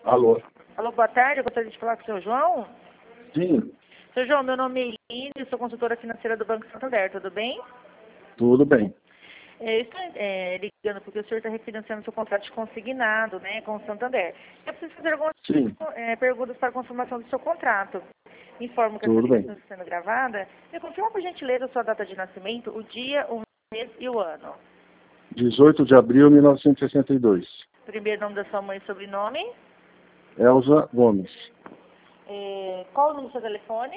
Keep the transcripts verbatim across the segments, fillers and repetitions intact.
Alô? Alô, boa tarde, eu gostaria de falar com o seu João. Sim, Seu João, meu nome é Eline, sou consultora financeira do Banco Santander, tudo bem? tudo bem. É, estou é, ligando porque o senhor está refinanciando seu contrato de consignado, né, com o Santander. Eu preciso fazer algumas Sim, é, perguntas para a confirmação do seu contrato. Informo que essa tudo bem. ligação está sendo gravada. Me confirma, por gentileza, a sua data de nascimento, o dia, o mês e o ano. dezoito de abril de mil novecentos e sessenta e dois. Primeiro nome da sua mãe e sobrenome. Elza Gomes. É, qual o número do seu telefone?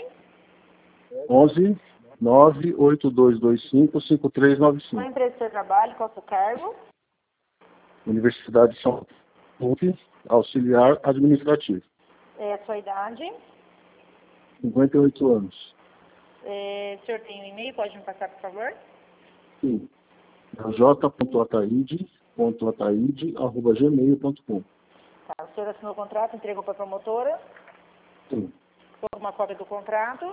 onze nove oito dois dois cinco cinco três nove Qual a cinco. empresa do seu trabalho? Qual o seu cargo? Universidade de São Paulo, auxiliar administrativo. É, a sua idade? cinquenta e oito anos. É, o senhor tem um e-mail? Pode me passar, por favor? Sim. j ponto ataide ponto ataide arroba gmail ponto com. Tá, o senhor assinou o contrato, entregou para a promotora, Sim. por uma cópia do contrato.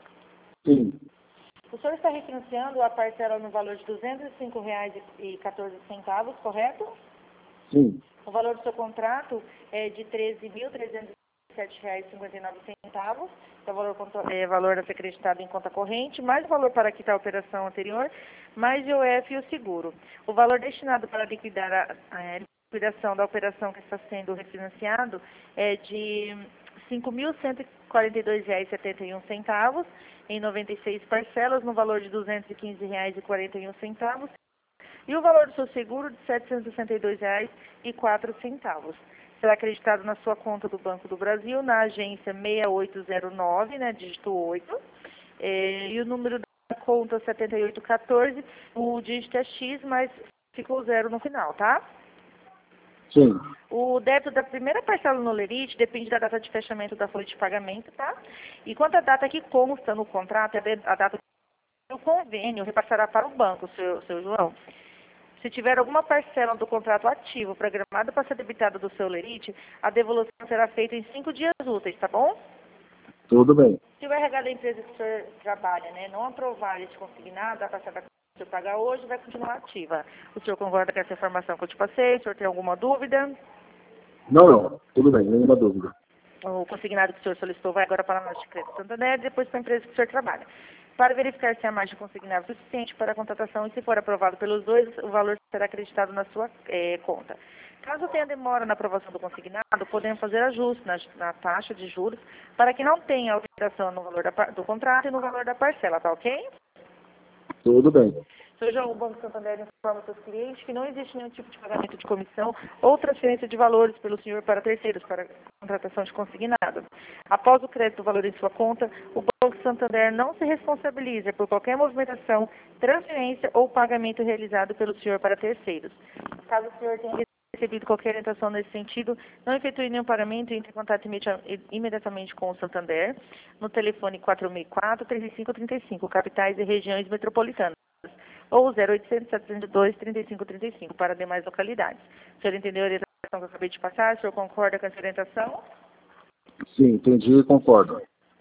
Sim. O senhor está refinanciando a parcela no valor de duzentos e cinco reais e quatorze centavos, correto? Sim. O valor do seu contrato é de treze mil trezentos e sete reais e cinquenta e nove centavos, que é o valor, conto- é, valor a ser acreditado em conta corrente, mais o valor para quitar a operação anterior, mais o I O F e o seguro. O valor destinado para liquidar a, a liquidação da operação que está sendo refinanciado é de cinco mil cento e quarenta e dois reais e setenta e um centavos, em noventa e seis parcelas, no valor de duzentos e quinze reais e quarenta e um centavos, e o valor do seu seguro de setecentos e sessenta e dois reais e quatro centavos. Será acreditado na sua conta do Banco do Brasil, na agência seis oito zero nove, né, dígito oito, eh, e o número da conta setenta e oito quatorze, o dígito é X, mas ficou zero no final, tá? Sim. O débito da primeira parcela no Lerite depende da data de fechamento da folha de pagamento, tá? E quanto à data que consta no contrato, é a data do convênio repassará para o banco, seu, seu João. Se tiver alguma parcela do contrato ativo programada para ser debitada do seu Lerite, a devolução será feita em cinco dias úteis, tá bom? Tudo bem. Se o R H da empresa que o senhor trabalha, né, não aprovar esse consignado, a parcela que o senhor pagar hoje vai continuar ativa. O senhor concorda com essa informação que eu te passei? O senhor tem alguma dúvida? Não, não. Tudo bem, nenhuma dúvida. O consignado que o senhor solicitou vai agora para a nossa de crédito Santander e depois para a empresa que o senhor trabalha. Para verificar se a margem consignada é suficiente para a contratação e se for aprovado pelos dois, o valor será acreditado na sua eh, conta. Caso tenha demora na aprovação do consignado, podemos fazer ajuste na, na taxa de juros para que não tenha alteração no valor da par- do contrato e no valor da parcela, tá ok? Tudo bem. Seu João, o Banco Santander informa aos seus clientes que não existe nenhum tipo de pagamento de comissão ou transferência de valores pelo senhor para terceiros para contratação de consignado. Após o crédito do valor em sua conta, o Banco Santander não se responsabiliza por qualquer movimentação, transferência ou pagamento realizado pelo senhor para terceiros. Caso o senhor tenha recebido qualquer orientação nesse sentido, não efetue nenhum pagamento e entre em contato imedi- imediatamente com o Santander no telefone quatro seis quatro, três cinco três cinco, capitais e regiões metropolitanas, ou zero oitocentos, setecentos e dois, trinta e cinco trinta e cinco para demais localidades. O senhor entendeu a orientação que eu acabei de passar? O senhor concorda com essa orientação? Sim, entendi e concordo.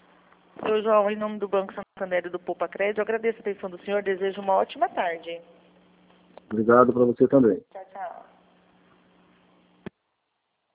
Seu João, em nome do Banco Santander e do Poupa Crédito, eu agradeço a atenção do senhor, desejo uma ótima tarde. Obrigado para você também. Tchau, tchau.